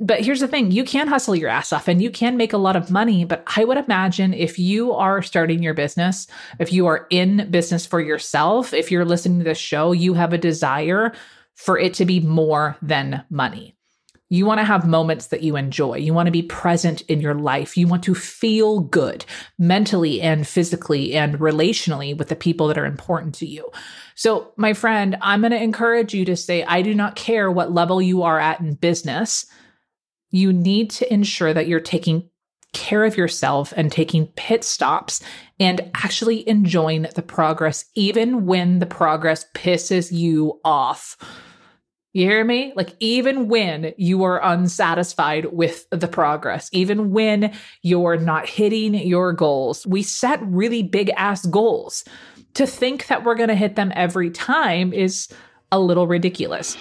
But here's the thing, you can hustle your ass off and you can make a lot of money. But I would imagine if you are starting your business, if you are in business for yourself, if you're listening to this show, you have a desire for it to be more than money. You want to have moments that you enjoy. You want to be present in your life. You want to feel good mentally and physically and relationally with the people that are important to you. So, my friend, I'm going to encourage you to say, I do not care what level you are at in business. You need to ensure that you're taking care of yourself and taking pit stops and actually enjoying the progress, even when the progress pisses you off. You hear me? Like, even when you are unsatisfied with the progress, even when you're not hitting your goals, we set really big ass goals. To think that we're going to hit them every time is a little ridiculous.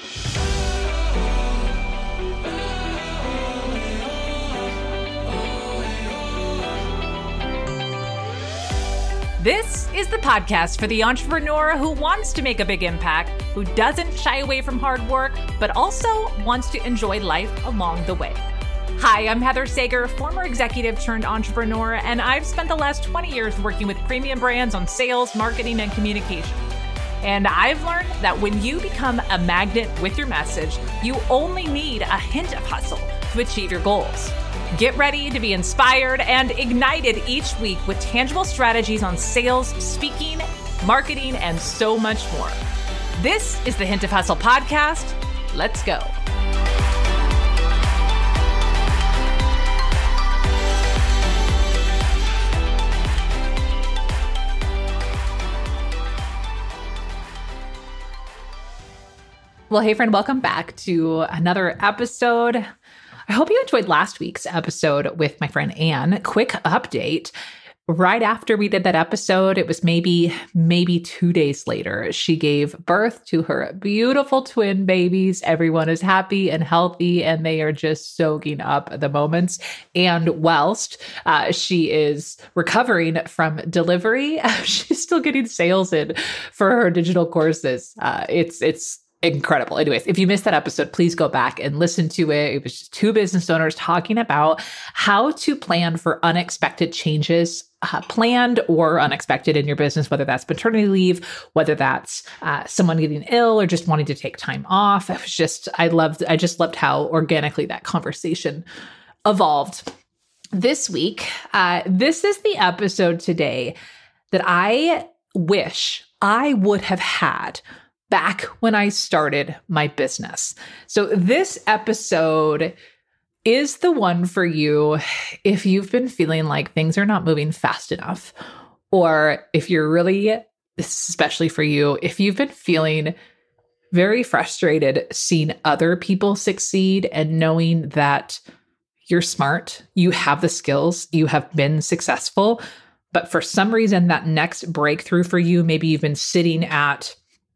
This is the podcast for the entrepreneur who wants to make a big impact, who doesn't shy away from hard work, but also wants to enjoy life along the way. Hi, I'm Heather Sager, former executive turned entrepreneur, and I've spent the last 20 years working with premium brands on sales, marketing, and communication. And I've learned that when you become a magnet with your message, you only need a hint of hustle to achieve your goals. Get ready to be inspired and ignited each week with tangible strategies on sales, speaking, marketing, and so much more. This is the Hint of Hustle podcast. Let's go. Well, hey friend, welcome back to another episode. I hope you enjoyed last week's episode with my friend Anne. Quick update. Right after we did that episode, it was maybe 2 days later, she gave birth to her beautiful twin babies. Everyone is happy and healthy, and they are just soaking up the moments. And whilst she is recovering from delivery, she's still getting sales in for her digital courses. It's incredible. Anyways, if you missed that episode, please go back and listen to it. It was just two business owners talking about how to plan for unexpected changes, planned or unexpected in your business, whether that's maternity leave, whether that's someone getting ill or just wanting to take time off. It was just, I just loved how organically that conversation evolved. This week, this is the episode today that I wish I would have had back when I started my business. So this episode is the one for you if you've been feeling like things are not moving fast enough, or if you're really, especially for you, if you've been feeling very frustrated seeing other people succeed and knowing that you're smart, you have the skills, you have been successful, but for some reason that next breakthrough for you, maybe you've been sitting at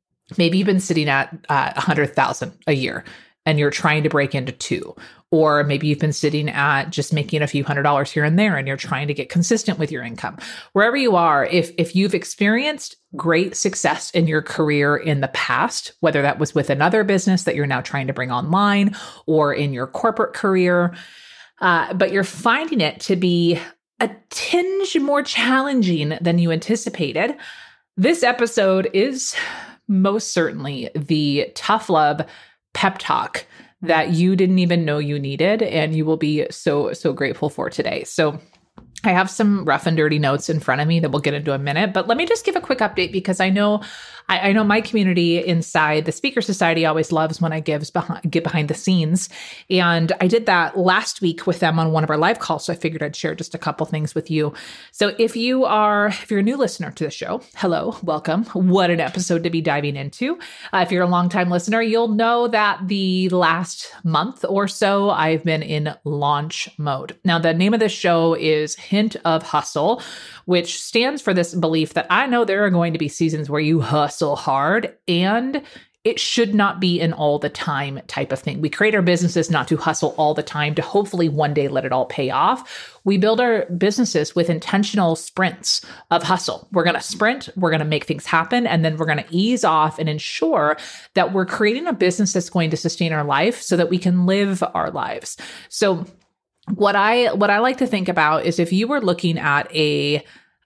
100,000 a year and you're trying to break into 2, or maybe you've been sitting at just making a few $100s here and there and you're trying to get consistent with your income. Wherever you are, if you've experienced great success in your career in the past, whether that was with another business that you're now trying to bring online or in your corporate career, but you're finding it to be a tinge more challenging than you anticipated, this episode is most certainly the tough love pep talk that you didn't even know you needed, and you will be so grateful for today. So I have some rough and dirty notes in front of me that we'll get into in a minute, but let me just give a quick update because I know my community inside the Speaker Society always loves when I get behind the scenes. And I did that last week with them on one of our live calls. So I figured I'd share just a couple things with you. So if you're a new listener to the show, hello, welcome. What an episode to be diving into. If you're a longtime listener, you'll know that the last month or so, I've been in launch mode. Now, the name of this show is Hint of Hustle, which stands for this belief that I know there are going to be seasons where you hustle hard and it should not be an all the time type of thing. We create our businesses not to hustle all the time, to hopefully one day let it all pay off. We build our businesses with intentional sprints of hustle. We're going to sprint, we're going to make things happen, and then we're going to ease off and ensure that we're creating a business that's going to sustain our life so that we can live our lives. So what I like to think about is if you were looking at a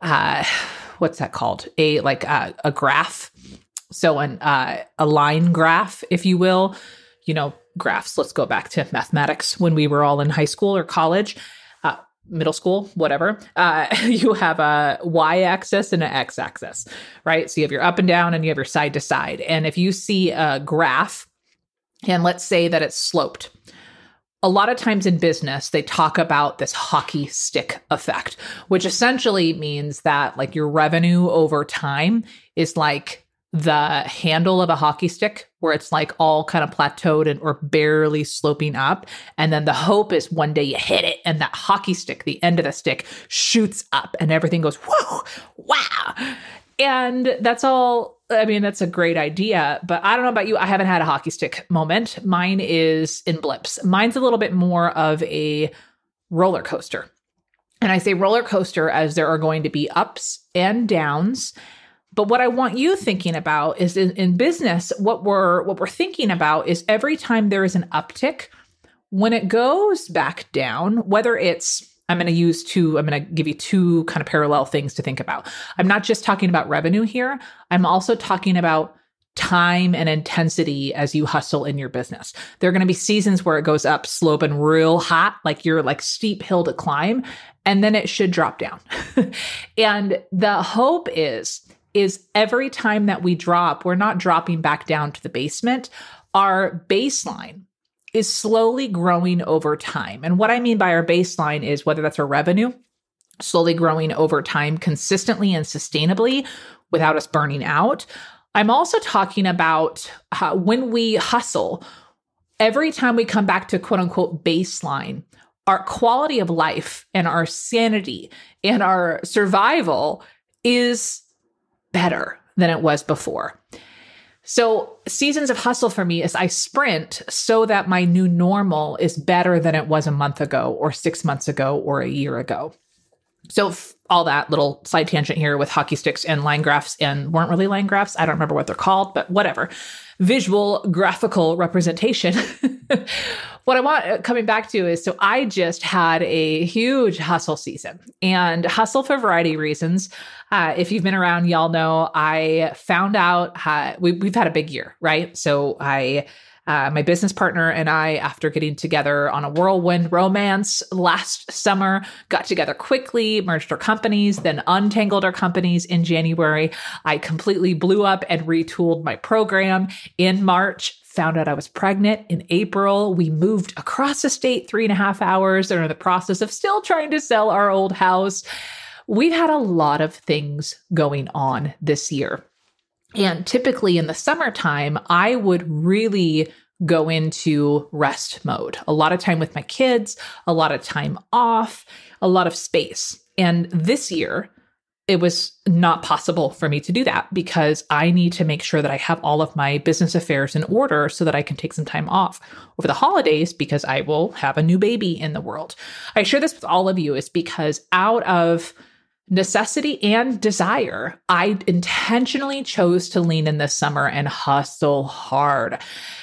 what's that called? A graph. So a line graph, if you will, graphs. Let's go back to mathematics when we were all in high school or college, middle school, whatever. You have a y-axis and an x-axis, right? So you have your up and down and you have your side to side. And if you see a graph, and let's say that it's sloped, a lot of times in business, they talk about this hockey stick effect, which essentially means that like your revenue over time is like the handle of a hockey stick, where it's like all kind of plateaued or barely sloping up. And then the hope is one day you hit it and that hockey stick, the end of the stick, shoots up and everything goes, whoa, wow. And that's all. I mean, that's a great idea, but I don't know about you. I haven't had a hockey stick moment. Mine is in blips. Mine's a little bit more of a roller coaster. And I say roller coaster as there are going to be ups and downs. But what I want you thinking about is in business, what we're thinking about is every time there is an uptick, when it goes back down, whether it's, I'm going to give you two kind of parallel things to think about. I'm not just talking about revenue here. I'm also talking about time and intensity as you hustle in your business. There are going to be seasons where it goes up, sloping real hot, like you're like steep hill to climb, and then it should drop down. And the hope is every time that we drop, we're not dropping back down to the basement. Our baseline is slowly growing over time. And what I mean by our baseline is whether that's our revenue, slowly growing over time consistently and sustainably without us burning out. I'm also talking about how when we hustle, every time we come back to quote unquote baseline, our quality of life and our sanity and our survival is better than it was before. So seasons of hustle for me is I sprint so that my new normal is better than it was a month ago or 6 months ago or a year ago. So all that little side tangent here with hockey sticks and line graphs and weren't really line graphs. I don't remember what they're called, but whatever. Visual graphical representation. What I want coming back to is, so I just had a huge hustle season and hustle for a variety of reasons. If you've been around, y'all know I found out we've had a big year, right? So my business partner and I, after getting together on a whirlwind romance last summer, got together quickly, merged our companies, then untangled our companies in January. I completely blew up and retooled my program in March, found out I was pregnant in April. We moved across the state 3.5 hours. They're in the process of still trying to sell our old house. We've had a lot of things going on this year. And typically in the summertime, I would really go into rest mode. A lot of time with my kids, a lot of time off, a lot of space. And this year, it was not possible for me to do that because I need to make sure that I have all of my business affairs in order so that I can take some time off over the holidays because I will have a new baby in the world. I share this with all of you is because out of necessity and desire, I intentionally chose to lean in this summer and hustle hard.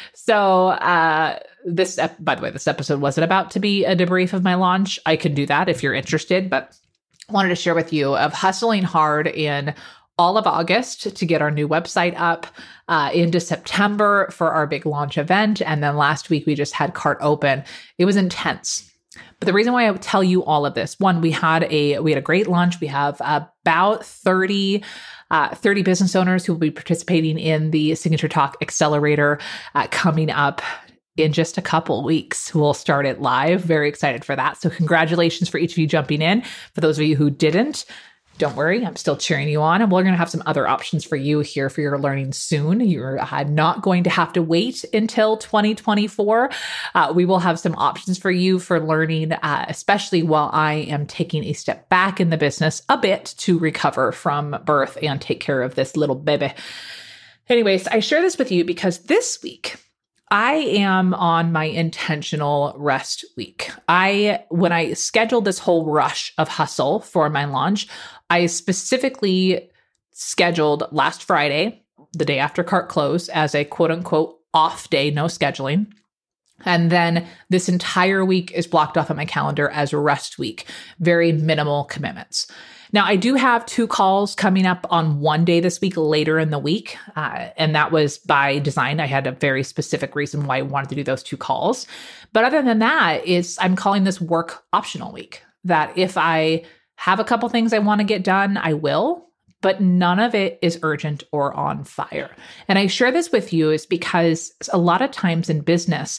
So by the way, this episode wasn't about to be a debrief of my launch. I can do that if you're interested, but I wanted to share with you of hustling hard in all of August to get our new website up, into September for our big launch event. And then last week we just had cart open. It was intense. But the reason why I would tell you all of this, one, we had a great launch. We have about 30 business owners who will be participating in the Signature Talk Accelerator coming up in just a couple weeks. We'll start it live. Very excited for that. So congratulations for each of you jumping in. For those of you who didn't, don't worry, I'm still cheering you on. And we're going to have some other options for you here for your learning soon. You're not going to have to wait until 2024. We will have some options for you for learning, especially while I am taking a step back in the business a bit to recover from birth and take care of this little baby. Anyways, I share this with you because this week I am on my intentional rest week. When I scheduled this whole rush of hustle for my launch, I specifically scheduled last Friday, the day after cart close, as a quote unquote off day, no scheduling. And then this entire week is blocked off on my calendar as rest week, very minimal commitments. Now, I do have 2 calls coming up on one day this week, later in the week. And that was by design. I had a very specific reason why I wanted to do those 2 calls. But other than that, I'm calling this work optional week, that if I have a couple things I want to get done, I will, but none of it is urgent or on fire. And I share this with you is because a lot of times in business,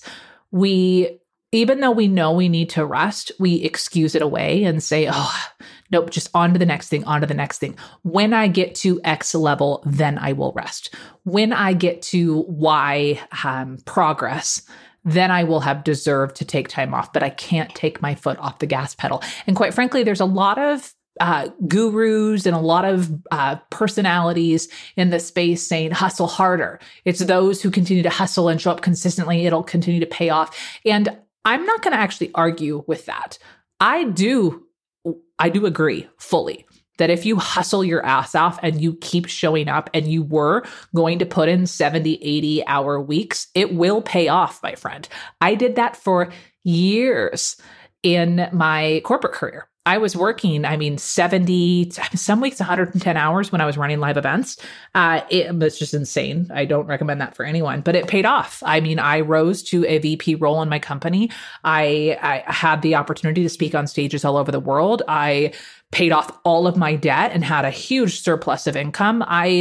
even though we know we need to rest, we excuse it away and say, oh, nope, just on to the next thing, on to the next thing. When I get to X level, then I will rest. When I get to Y progress, then I will have deserved to take time off, but I can't take my foot off the gas pedal. And quite frankly, there's a lot of gurus and a lot of personalities in the space saying hustle harder. It's those who continue to hustle and show up consistently. It'll continue to pay off. And I'm not going to actually argue with that. I do agree fully that if you hustle your ass off and you keep showing up and you were going to put in 70, 80 hour weeks, it will pay off, my friend. I did that for years in my corporate career. I was working, 70, some weeks, 110 hours when I was running live events. It was just insane. I don't recommend that for anyone, but it paid off. I rose to a VP role in my company. I had the opportunity to speak on stages all over the world. I paid off all of my debt and had a huge surplus of income.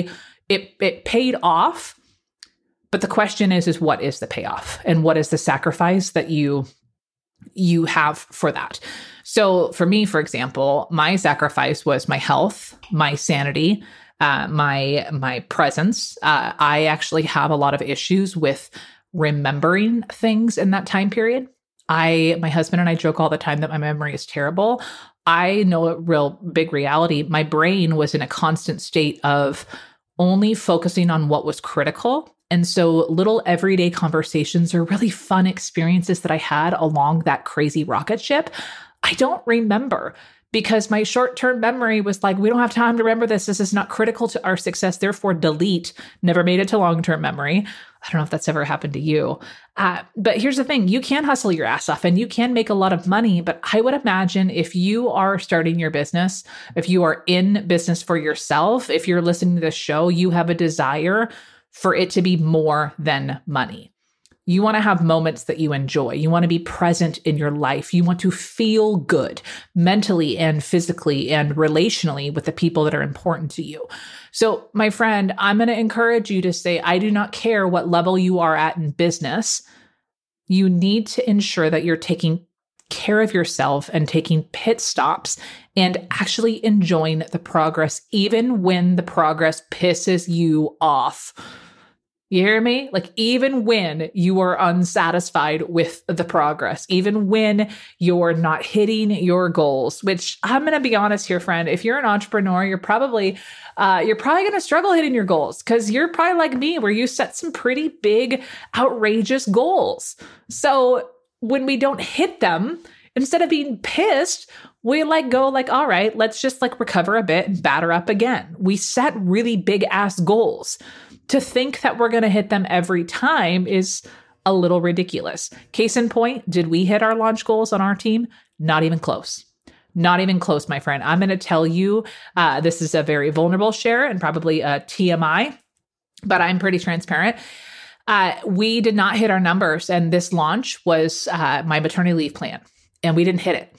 It paid off. But the question is what is the payoff? And what is the sacrifice that you have for that? So for me, for example, my sacrifice was my health, my sanity, my presence. I actually have a lot of issues with remembering things in that time period. My husband and I joke all the time that my memory is terrible. I know a real big reality. My brain was in a constant state of only focusing on what was critical. And so little everyday conversations or really fun experiences that I had along that crazy rocket ship, I don't remember because my short-term memory was like, we don't have time to remember this. This is not critical to our success. Therefore, delete. Never made it to long-term memory. I don't know if that's ever happened to you. But here's the thing. You can hustle your ass off and you can make a lot of money. But I would imagine if you are starting your business, if you are in business for yourself, if you're listening to this show, you have a desire for it to be more than money. You want to have moments that you enjoy. You want to be present in your life. You want to feel good mentally and physically and relationally with the people that are important to you. So, my friend, I'm going to encourage you to say, I do not care what level you are at in business. You need to ensure that you're taking care of yourself and taking pit stops and actually enjoying the progress, even when the progress pisses you off. You hear me? Like even when you are unsatisfied with the progress, even when you're not hitting your goals, which I'm going to be honest here, friend, if you're an entrepreneur, you're probably going to struggle hitting your goals because you're probably like me where you set some pretty big, outrageous goals. So when we don't hit them, instead of being pissed, we go all right, let's just recover a bit and batter up again. We set really big ass goals. To think that we're going to hit them every time is a little ridiculous. Case in point, did we hit our launch goals on our team? Not even close. Not even close, my friend. I'm going to tell you, this is a very vulnerable share and probably a TMI, but I'm pretty transparent. We did not hit our numbers, and this launch was my maternity leave plan, and we didn't hit it.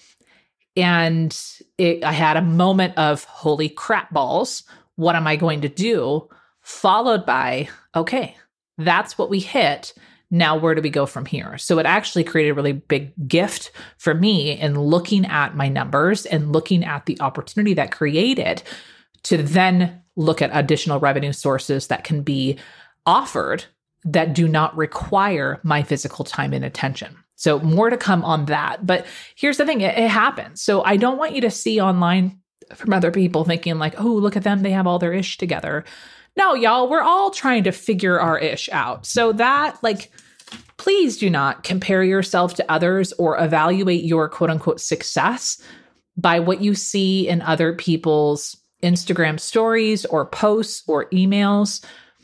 And I had a moment of holy crap balls. What am I going to do? Followed by, okay, that's what we hit. Now, where do we go from here? So it actually created a really big gift for me in looking at my numbers and looking at the opportunity that created to then look at additional revenue sources that can be offered that do not require my physical time and attention. So more to come on that. But here's the thing, it happens. So I don't want you to see online from other people thinking oh, look at them, they have all their ish together. No, y'all, we're all trying to figure our ish out. So that, like, please do not compare yourself to others or evaluate your quote unquote success by what you see in other people's Instagram stories or posts or emails.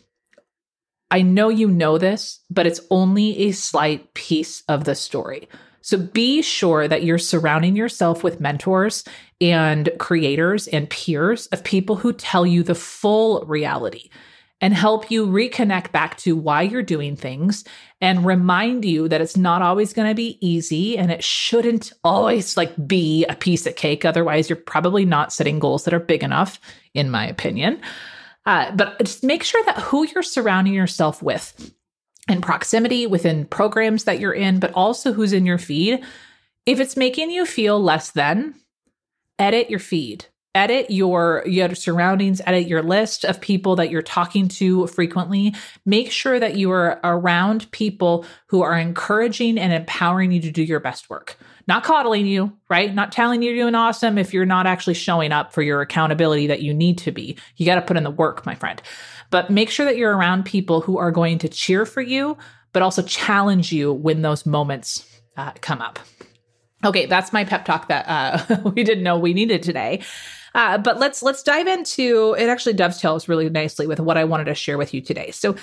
I know you know this, but it's only a slight piece of the story. So be sure that you're surrounding yourself with mentors and creators and peers of people who tell you the full reality and help you reconnect back to why you're doing things and remind you that it's not always going to be easy and it shouldn't always be a piece of cake. Otherwise, you're probably not setting goals that are big enough, in my opinion. But just make sure that who you're surrounding yourself with in proximity within programs that you're in, but also who's in your feed. If it's making you feel less than, edit your feed. Edit your surroundings, edit your list of people that you're talking to frequently. Make sure that you are around people who are encouraging and empowering you to do your best work. Not coddling you, right? Not telling you you're doing awesome if you're not actually showing up for your accountability that you need to be. You got to put in the work, my friend. But make sure that you're around people who are going to cheer for you, but also challenge you when those moments come up. Okay, that's my pep talk that we didn't know we needed today. But let's dive into, it actually dovetails really nicely with what I wanted to share with you today. So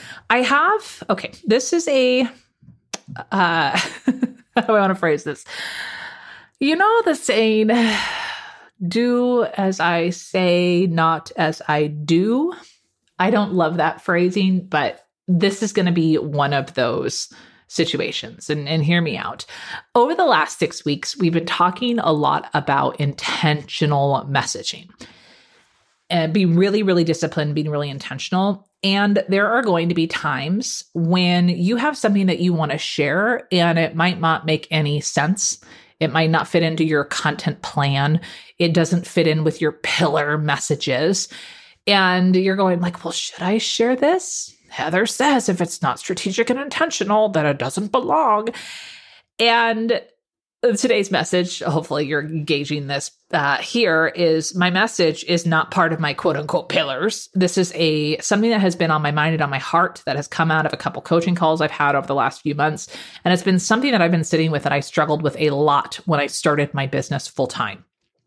this is how do I want to phrase this? You know the saying, do as I say, not as I do. I don't love that phrasing, but this is going to be one of those situations. And hear me out. Over the last 6 weeks, we've been talking a lot about intentional messaging and being really, really disciplined, being really intentional. And there are going to be times when you have something that you want to share and it might not make any sense. It might not fit into your content plan. It doesn't fit in with your pillar messages. And you're going well, should I share this? Heather says if it's not strategic and intentional, that it doesn't belong. And today's message, hopefully you're gauging this here, is my message is not part of my quote unquote pillars. This is something that has been on my mind and on my heart that has come out of a couple coaching calls I've had over the last few months. And it's been something that I've been sitting with that I struggled with a lot when I started my business full time.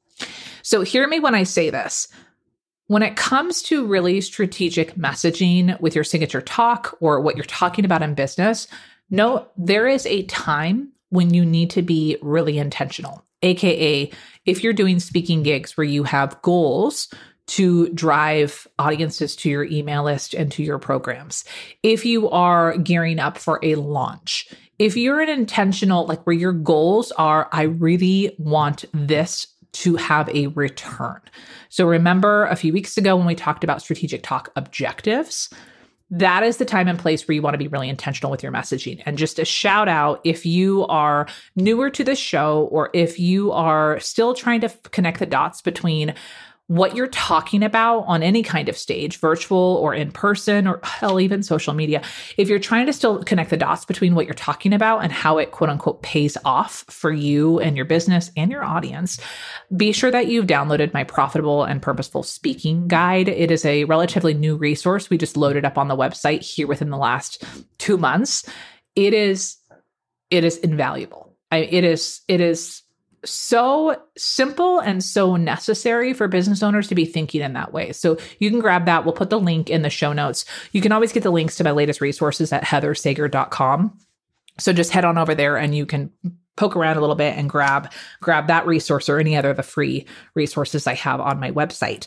So hear me when I say this. When it comes to really strategic messaging with your signature talk or what you're talking about in business, no, there is a time when you need to be really intentional. AKA, if you're doing speaking gigs where you have goals to drive audiences to your email list and to your programs, if you are gearing up for a launch, if you're an intentional, where your goals are, I really want this to have a return. So remember a few weeks ago when we talked about strategic talk objectives, that is the time and place where you want to be really intentional with your messaging. And just a shout out, if you are newer to this show, or if you are still trying to connect the dots between what you're talking about on any kind of stage, virtual or in person, or hell, even social media, if you're trying to still connect the dots between what you're talking about and how it quote unquote pays off for you and your business and your audience, be sure that you've downloaded my Profitable and Purposeful Speaking Guide. It is a relatively new resource. We just loaded up on the website here within the last 2 months. It is invaluable. It is so simple and so necessary for business owners to be thinking in that way. So you can grab that. We'll put the link in the show notes. You can always get the links to my latest resources at heathersager.com. So just head on over there and you can poke around a little bit and grab that resource or any other of the free resources I have on my website.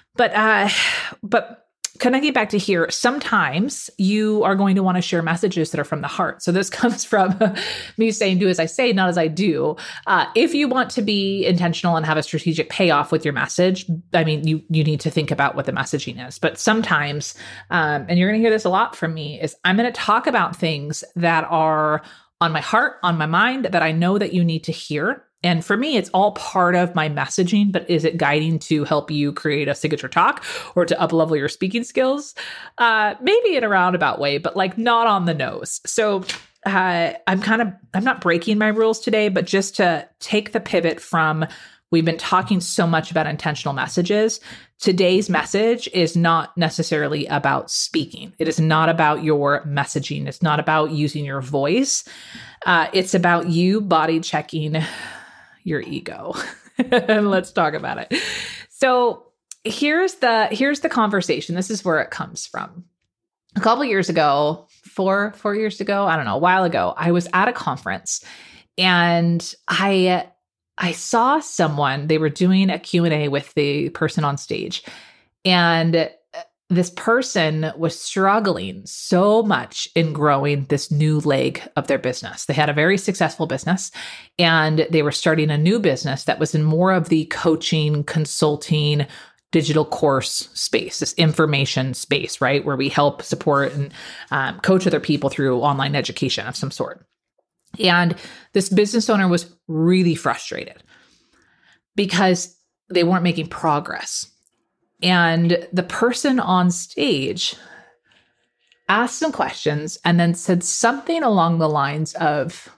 But connecting back to here, sometimes you are going to want to share messages that are from the heart. So this comes from me saying, do as I say, not as I do. If you want to be intentional and have a strategic payoff with your message, I mean, you need to think about what the messaging is. But sometimes, and you're going to hear this a lot from me, is I'm going to talk about things that are on my heart, on my mind, that I know that you need to hear. And for me, it's all part of my messaging, but is it guiding to help you create a signature talk or to up-level your speaking skills? Maybe in a roundabout way, but not on the nose. So I'm not breaking my rules today, but just to take the pivot from We've been talking so much about intentional messages. Today's message is not necessarily about speaking. It is not about your messaging. It's not about using your voice. It's about you body checking your ego. Let's talk about it. So here's the conversation. This is where it comes from. A couple years ago, four years ago, I don't know, a while ago, I was at a conference and I saw someone, they were doing a Q&A with the person on stage. And this person was struggling so much in growing this new leg of their business. They had a very successful business and they were starting a new business that was in more of the coaching, consulting, digital course space, this information space, right? Where we help support and coach other people through online education of some sort. And this business owner was really frustrated because they weren't making progress. And the person on stage asked some questions and then said something along the lines of,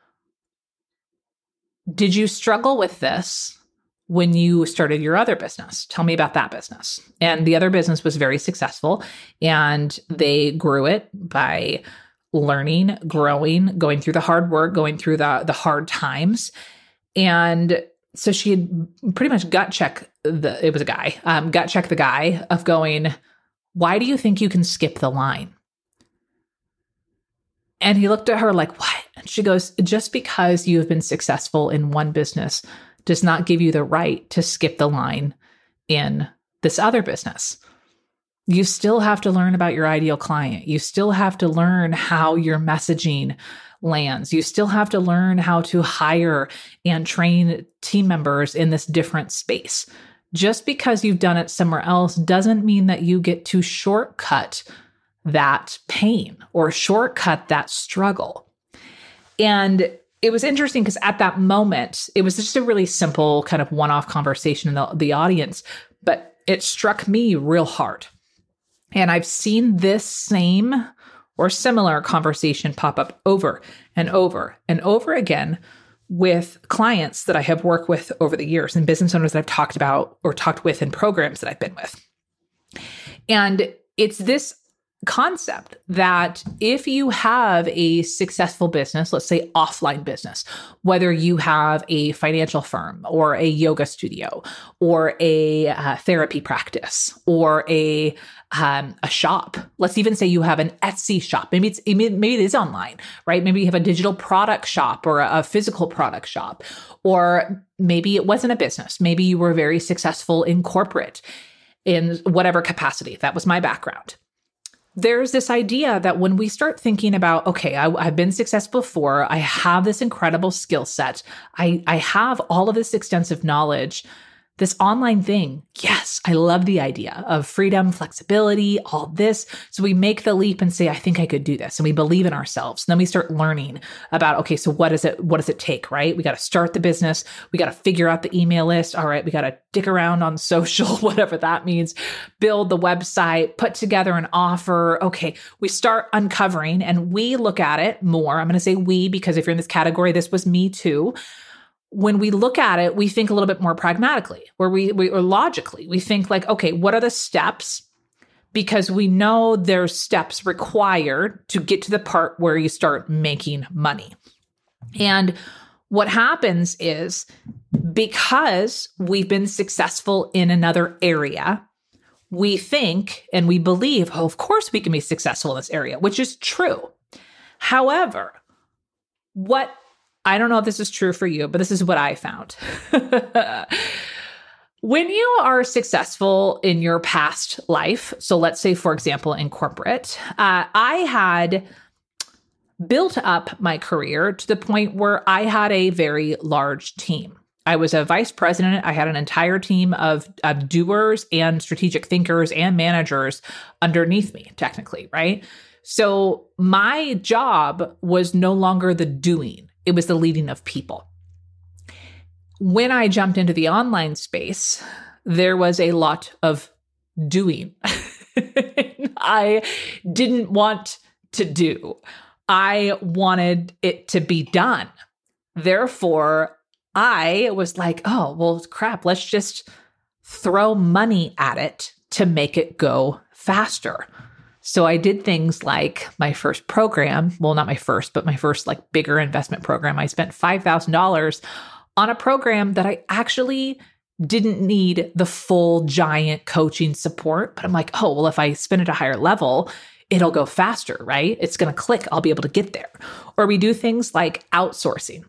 did you struggle with this when you started your other business? Tell me about that business. And the other business was very successful and they grew it by learning, growing, going through the hard work, going through the hard times. And so she had pretty much gut check it was a guy, gut check the guy of going, why do you think you can skip the line? And he looked at her like, what? And she goes, just because you have been successful in one business does not give you the right to skip the line in this other business. You still have to learn about your ideal client. You still have to learn how your messaging lands. You still have to learn how to hire and train team members in this different space. Just because you've done it somewhere else doesn't mean that you get to shortcut that pain or shortcut that struggle. And it was interesting because at that moment, it was just a really simple kind of one-off conversation in the audience, but it struck me real hard. And I've seen this same or similar conversation pop up over and over and over again with clients that I have worked with over the years and business owners that I've talked about or talked with in programs that I've been with. And it's this concept that if you have a successful business, let's say offline business, whether you have a financial firm or a yoga studio or a therapy practice or a shop, let's even say you have an Etsy shop. Maybe it is online, right? Maybe you have a digital product shop or a physical product shop, or maybe it wasn't a business. Maybe you were very successful in corporate in whatever capacity. That was my background. There's this idea that when we start thinking about, okay, I've been successful before, I have this incredible skill set, I have all of this extensive knowledge, this online thing, yes, I love the idea of freedom, flexibility, all this. So we make the leap and say, I think I could do this. And we believe in ourselves. And then we start learning about, okay, so what does it take, right? We got to start the business. We got to figure out the email list. All right, we got to dick around on social, whatever that means, build the website, put together an offer. Okay, we start uncovering and we look at it more. I'm going to say we, because if you're in this category, this was me too. When we look at it, we think a little bit more pragmatically, or or logically. We think like, okay, what are the steps? Because we know there's steps required to get to the part where you start making money. And what happens is because we've been successful in another area, we think and we believe, oh, of course we can be successful in this area, which is true. However, I don't know if this is true for you, but this is what I found. When you are successful in your past life, so let's say, for example, in corporate, I had built up my career to the point where I had a very large team. I was a vice president. I had an entire team of doers and strategic thinkers and managers underneath me, technically, right? So my job was no longer the doing. It was the leading of people. When I jumped into the online space, there was a lot of doing. I didn't want to do. I wanted it to be done. Therefore, I was like, oh, well, crap, let's just throw money at it to make it go faster. So I did things like my first program, well, not my first, but my first like bigger investment program. I spent $5,000 on a program that I actually didn't need the full giant coaching support. But I'm like, oh, well, if I spin at a higher level, it'll go faster, right? It's going to click. I'll be able to get there. Or we do things like outsourcing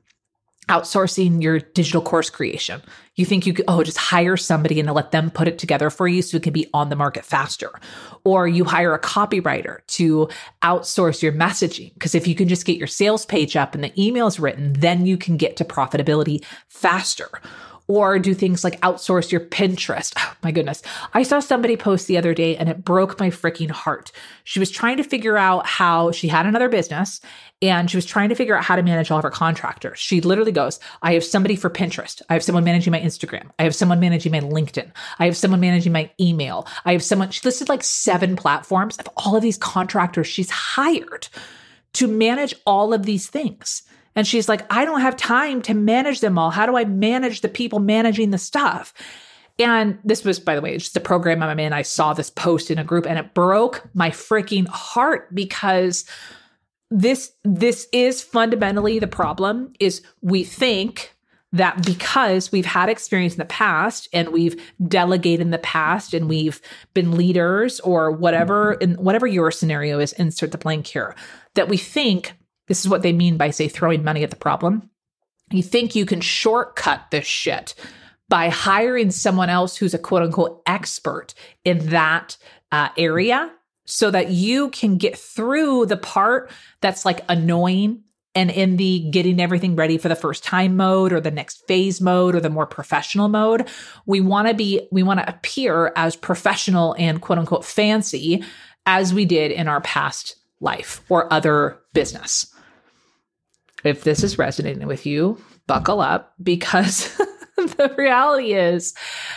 your digital course creation. You think you could, just hire somebody and let them put it together for you so it can be on the market faster. Or you hire a copywriter to outsource your messaging. Because if you can just get your sales page up and the emails written, then you can get to profitability faster. Or do things like outsource your Pinterest. Oh my goodness. I saw somebody post the other day and it broke my freaking heart. She was trying to figure out how she had another business and she was trying to figure out how to manage all of her contractors. She literally goes, I have somebody for Pinterest. I have someone managing my Instagram. I have someone managing my LinkedIn. I have someone managing my email. I have someone, she listed like 7 platforms of all of these contractors she's hired to manage all of these things. And she's like, I don't have time to manage them all. How do I manage the people managing the stuff? And this was, by the way, it's just a program I'm in. I saw this post in a group and it broke my freaking heart because this is fundamentally the problem is we think that because we've had experience in the past and we've delegated in the past and we've been leaders or whatever, in whatever your scenario is, insert the blank here, that we think this is what they mean by, say, throwing money at the problem. You think you can shortcut this shit by hiring someone else who's a quote unquote expert in that area so that you can get through the part that's like annoying and in the getting everything ready for the first time mode or the next phase mode or the more professional mode. We want to appear as professional and quote unquote fancy as we did in our past life or other business. If this is resonating with you, buckle up because the reality is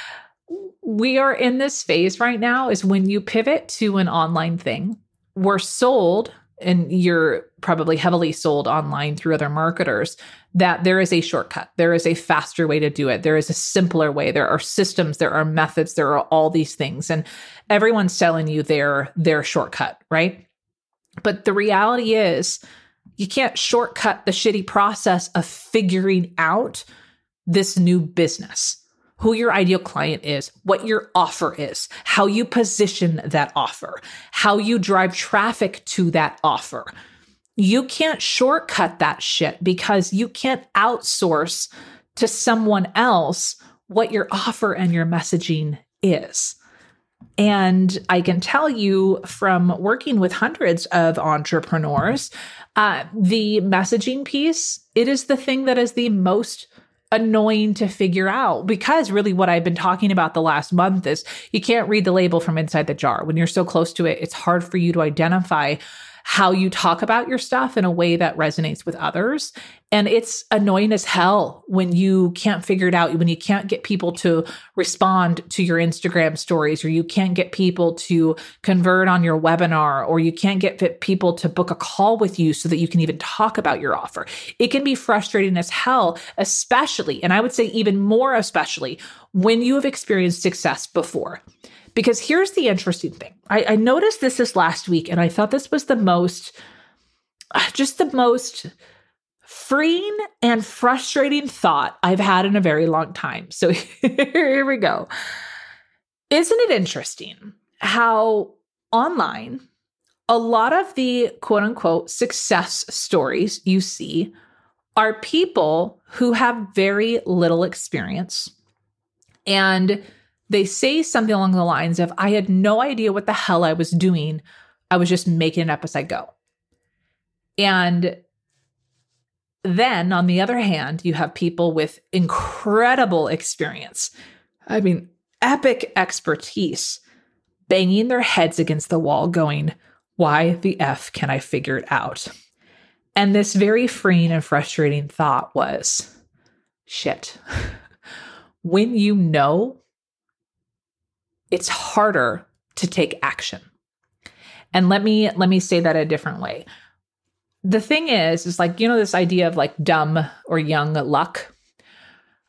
we are in this phase right now is when you pivot to an online thing, we're sold, and you're probably heavily sold online through other marketers, that there is a shortcut. There is a faster way to do it. There is a simpler way. There are systems, there are methods, there are all these things. And everyone's telling you their shortcut, right? But the reality is, you can't shortcut the shitty process of figuring out this new business, who your ideal client is, what your offer is, how you position that offer, how you drive traffic to that offer. You can't shortcut that shit because you can't outsource to someone else what your offer and your messaging is. And I can tell you from working with hundreds of entrepreneurs, the messaging piece, it is the thing that is the most annoying to figure out because really what I've been talking about the last month is you can't read the label from inside the jar. When you're so close to it, it's hard for you to identify how you talk about your stuff in a way that resonates with others. And it's annoying as hell when you can't figure it out, when you can't get people to respond to your Instagram stories, or you can't get people to convert on your webinar, or you can't get people to book a call with you so that you can even talk about your offer. It can be frustrating as hell, especially, and I would say even more especially, when you have experienced success before. Because here's the interesting thing. I noticed this last week, and I thought this was the most freeing and frustrating thought I've had in a very long time. So here we go. Isn't it interesting how online, a lot of the quote unquote success stories you see are people who have very little experience, and they say something along the lines of, I had no idea what the hell I was doing. I was just making it up as I go. And then on the other hand, you have people with incredible experience. I mean, epic expertise, banging their heads against the wall going, why the F can I figure it out? And this very freeing and frustrating thought was, shit, when you know, it's harder to take action. And let me say that a different way. The thing is like, this idea of like dumb or young luck.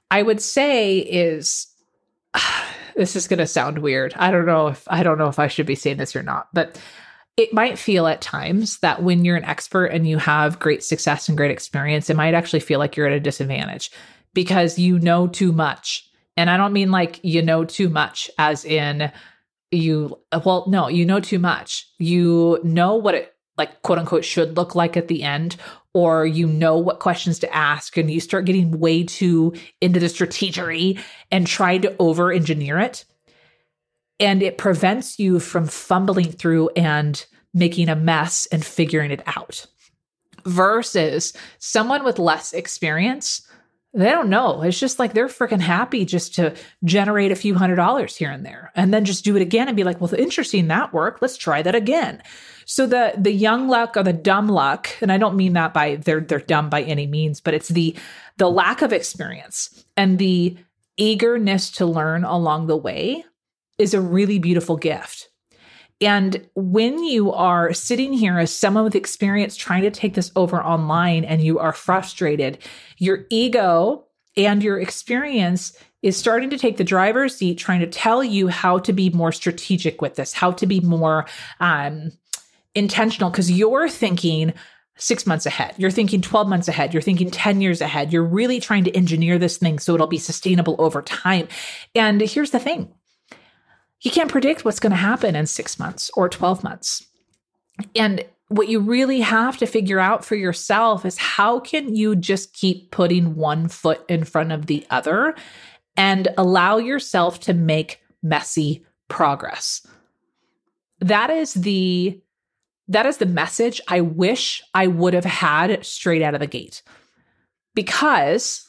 I would say is, this is going to sound weird. I don't know if I should be saying this or not, but it might feel at times that when you're an expert and you have great success and great experience, it might actually feel like you're at a disadvantage because you know too much. And I don't mean like you know too much as in you know too much. You know what it like quote unquote should look like at the end, or you know what questions to ask, and you start getting way too into the strategery and try to over engineer it. And it prevents you from fumbling through and making a mess and figuring it out. Versus someone with less experience, they don't know. It's just like they're freaking happy just to generate a few $100s here and there, and then just do it again and be like, well, interesting, that worked. Let's try that again. So the young luck or the dumb luck, and I don't mean that by they're dumb by any means, but it's the lack of experience and the eagerness to learn along the way is a really beautiful gift. And when you are sitting here as someone with experience trying to take this over online and you are frustrated, your ego and your experience is starting to take the driver's seat, trying to tell you how to be more strategic with this, how to be more intentional, because you're thinking 6 months ahead. You're thinking 12 months ahead. You're thinking 10 years ahead. You're really trying to engineer this thing so it'll be sustainable over time. And here's the thing. You can't predict what's going to happen in 6 months or 12 months. And what you really have to figure out for yourself is how can you just keep putting one foot in front of the other and allow yourself to make messy progress. That is the message I wish I would have had straight out of the gate. Because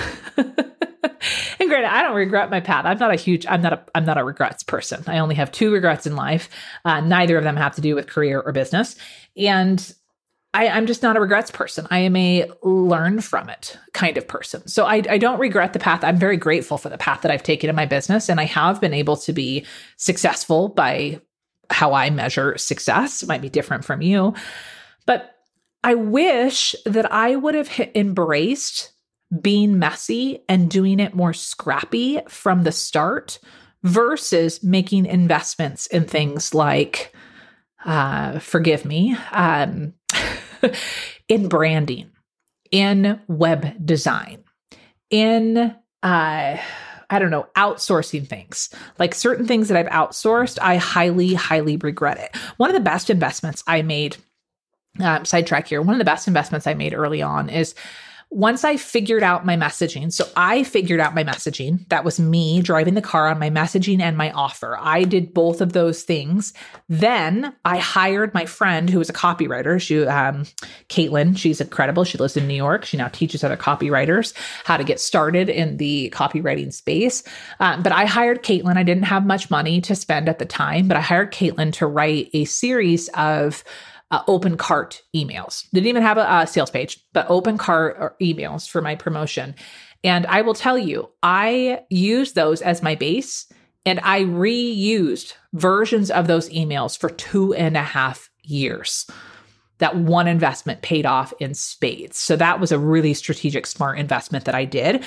and granted, I don't regret my path. I'm not a regrets person. I only have 2 regrets in life. Neither of them have to do with career or business. And I'm just not a regrets person. I am a learn from it kind of person. So I don't regret the path. I'm very grateful for the path that I've taken in my business. And I have been able to be successful by how I measure success. It might be different from you. But I wish that I would have embraced being messy and doing it more scrappy from the start versus making investments in things like, forgive me, in branding, in web design, in, outsourcing things. Like certain things that I've outsourced, I highly, highly regret it. One of the best investments I made, sidetrack here, one of the best investments I made early on is once I figured out my messaging. So I figured out my messaging. That was me driving the car on my messaging and my offer. I did both of those things. Then I hired my friend who was a copywriter. Caitlin, she's incredible. She lives in New York. She now teaches other copywriters how to get started in the copywriting space. But I hired Caitlin. I didn't have much money to spend at the time, but I hired Caitlin to write a series of open cart emails. Didn't even have a sales page, but open cart emails for my promotion. And I will tell you, I used those as my base and I reused versions of those emails for 2.5 years. That one investment paid off in spades. So that was a really strategic, smart investment that I did.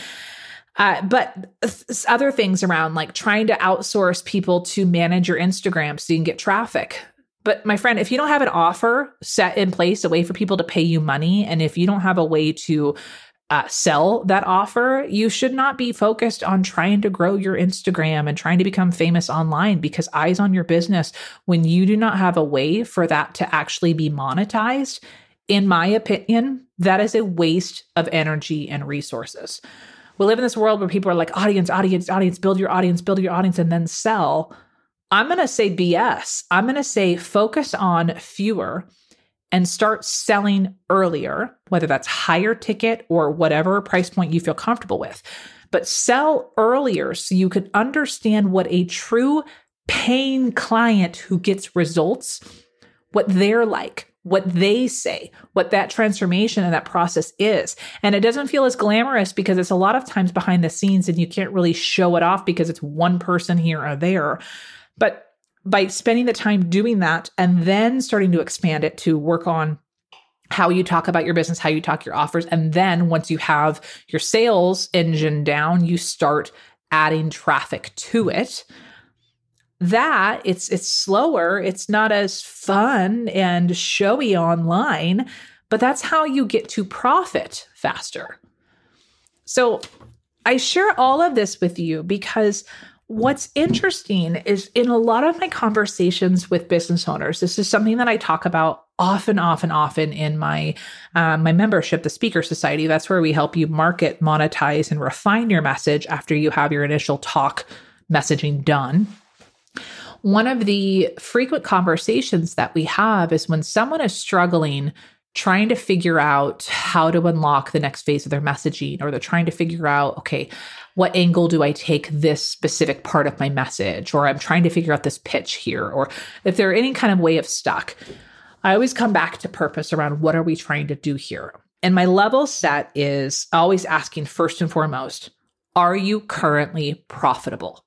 But other things around like trying to outsource people to manage your Instagram so you can get traffic. But my friend, if you don't have an offer set in place, a way for people to pay you money, and if you don't have a way to sell that offer, you should not be focused on trying to grow your Instagram and trying to become famous online, because eyes on your business, when you do not have a way for that to actually be monetized, in my opinion, that is a waste of energy and resources. We live in this world where people are like, audience, build your audience, and then sell. I'm going to say BS. I'm going to say focus on fewer and start selling earlier, whether that's higher ticket or whatever price point you feel comfortable with. But sell earlier so you can understand what a true paying client who gets results, what they're like, what they say, what that transformation and that process is. And it doesn't feel as glamorous because it's a lot of times behind the scenes and you can't really show it off because it's one person here or there. But by spending the time doing that and then starting to expand it to work on how you talk about your business, how you talk your offers. And then once you have your sales engine down, you start adding traffic to it. That it's slower. It's not as fun and showy online, but that's how you get to profit faster. So I share all of this with you because what's interesting is in a lot of my conversations with business owners, this is something that I talk about often in my my membership, the Speaker Society. That's where we help you market, monetize, and refine your message after you have your initial talk messaging done. One of the frequent conversations that we have is when someone is struggling trying to figure out how to unlock the next phase of their messaging, or they're trying to figure out, okay, what angle do I take this specific part of my message? Or I'm trying to figure out this pitch here, or if they're any kind of way of stuck, I always come back to purpose around what are we trying to do here? And my level set is always asking first and foremost, are you currently profitable?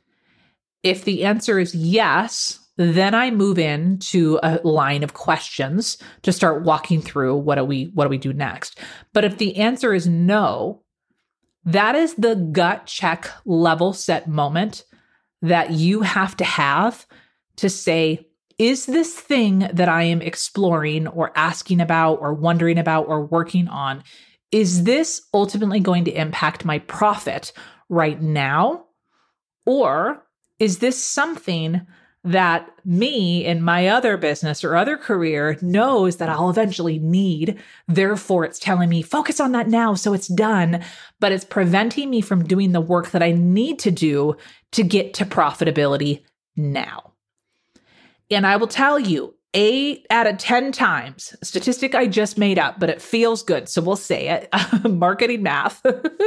If the answer is yes, then I move into a line of questions to start walking through what do we do next. But if the answer is no, that is the gut check level set moment that you have to say, is this thing that I am exploring or asking about or wondering about or working on, is this ultimately going to impact my profit right now? Or is this something that me in my other business or other career knows that I'll eventually need? Therefore, it's telling me, focus on that now so it's done, but it's preventing me from doing the work that I need to do to get to profitability now. And I will tell you, 8 out of 10 times, a statistic I just made up, but it feels good, so we'll say it, marketing math,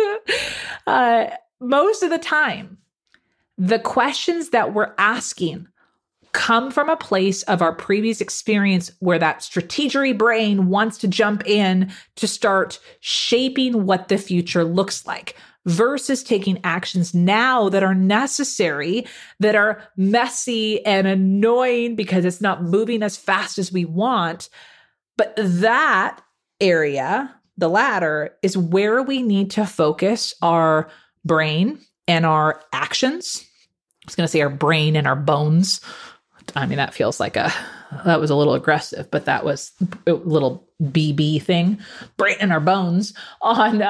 most of the time, the questions that we're asking come from a place of our previous experience where that strategery brain wants to jump in to start shaping what the future looks like versus taking actions now that are necessary, that are messy and annoying because it's not moving as fast as we want. But that area, the latter, is where we need to focus our brain and our actions. I was going to say our brain and our bones. I mean, that feels like that was a little aggressive, but that was a little BB thing, brain and our bones on,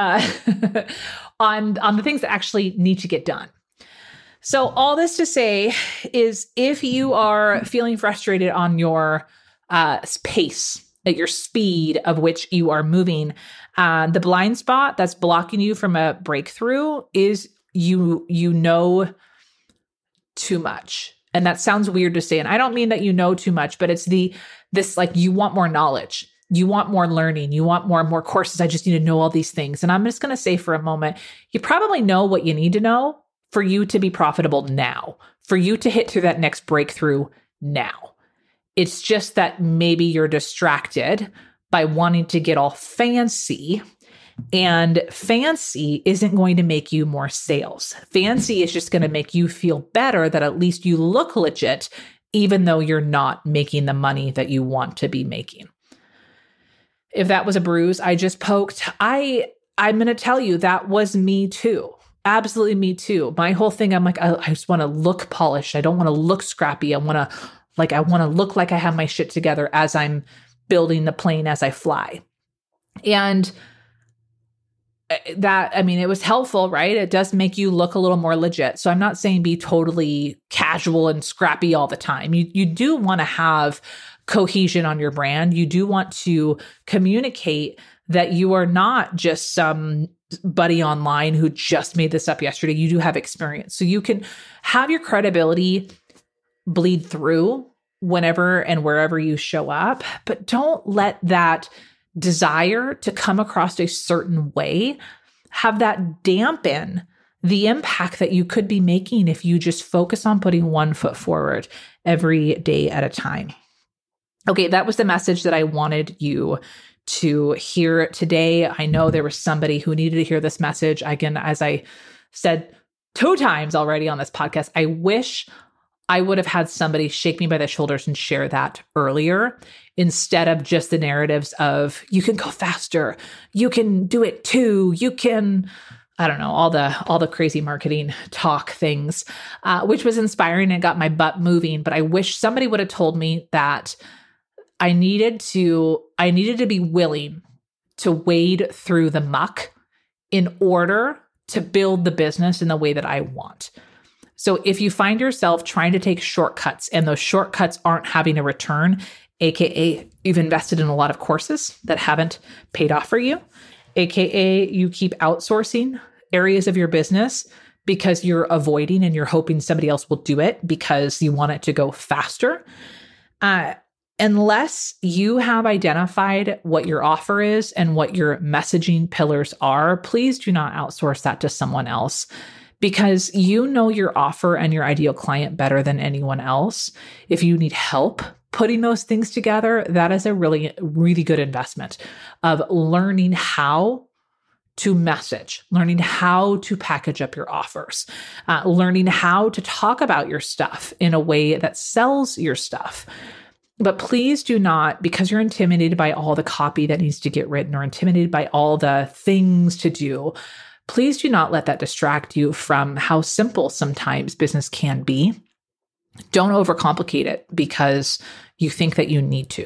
on the things that actually need to get done. So all this to say is if you are feeling frustrated on your pace, at your speed of which you are moving, the blind spot that's blocking you from a breakthrough is you know too much. And that sounds weird to say. And I don't mean that you know too much, but it's this like you want more knowledge. You want more learning. You want more courses. I just need to know all these things. And I'm just going to say for a moment, you probably know what you need to know for you to be profitable now, for you to hit through that next breakthrough now. It's just that maybe you're distracted by wanting to get all fancy. And fancy isn't going to make you more sales. Fancy is just going to make you feel better that at least you look legit, even though you're not making the money that you want to be making. If that was a bruise I just poked, I'm going to tell you that was me too. Absolutely me too. My whole thing, I'm like, I just want to look polished. I don't want to look scrappy. I want to look like I have my shit together as I'm building the plane as I fly. And that, I mean, it was helpful, right? It does make you look a little more legit. So I'm not saying be totally casual and scrappy all the time. You do want to have cohesion on your brand. You do want to communicate that you are not just some buddy online who just made this up yesterday. You do have experience. So you can have your credibility bleed through whenever and wherever you show up, but don't let that desire to come across a certain way have that dampen the impact that you could be making if you just focus on putting one foot forward every day at a time. Okay, that was the message that I wanted you to hear today. I know there was somebody who needed to hear this message. Again, as I said 2 times already on this podcast, I wish I would have had somebody shake me by the shoulders and share that earlier instead of just the narratives of you can go faster, you can do it too, you can, I don't know, all the crazy marketing talk things, which was inspiring and got my butt moving. But I wish somebody would have told me that I needed to be willing to wade through the muck in order to build the business in the way that I want. So if you find yourself trying to take shortcuts and those shortcuts aren't having a return, AKA you've invested in a lot of courses that haven't paid off for you, AKA you keep outsourcing areas of your business because you're avoiding and you're hoping somebody else will do it because you want it to go faster. Unless you have identified what your offer is and what your messaging pillars are, please do not outsource that to someone else because you know your offer and your ideal client better than anyone else. If you need help putting those things together, that is a really, really good investment of learning how to message, learning how to package up your offers, learning how to talk about your stuff in a way that sells your stuff. But please do not, because you're intimidated by all the copy that needs to get written or intimidated by all the things to do, please do not let that distract you from how simple sometimes business can be. Don't overcomplicate it because you think that you need to.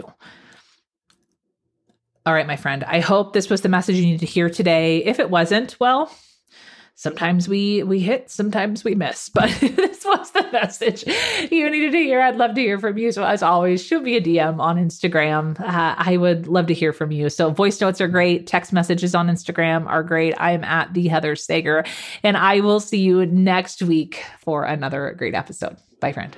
All right, my friend, I hope this was the message you needed to hear today. If it wasn't, well, sometimes we hit, sometimes we miss, but this was the message you needed to hear. I'd love to hear from you. So as always, shoot me a DM on Instagram. I would love to hear from you. So voice notes are great. Text messages on Instagram are great. I am at the Heather Sager, and I will see you next week for another great episode. Bye, friend.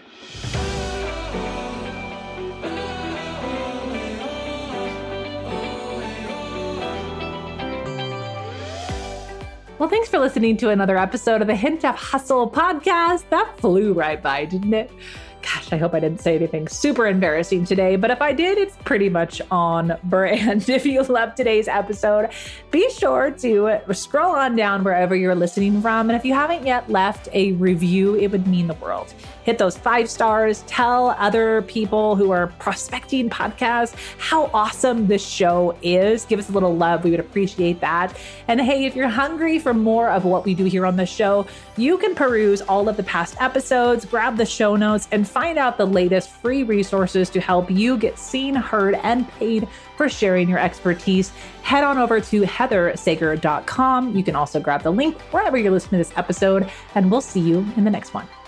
Well, thanks for listening to another episode of the Hint of Hustle podcast. That flew right by, didn't it? Gosh, I hope I didn't say anything super embarrassing today, but if I did, it's pretty much on brand. If you loved today's episode, be sure to scroll on down wherever you're listening from. And if you haven't yet left a review, it would mean the world. Hit those 5 stars, tell other people who are prospecting podcasts how awesome this show is. Give us a little love. We would appreciate that. And hey, if you're hungry for more of what we do here on the show, you can peruse all of the past episodes, grab the show notes, and find out the latest free resources to help you get seen, heard, and paid for sharing your expertise. Head on over to heathersager.com. You can also grab the link wherever you're listening to this episode, and we'll see you in the next one.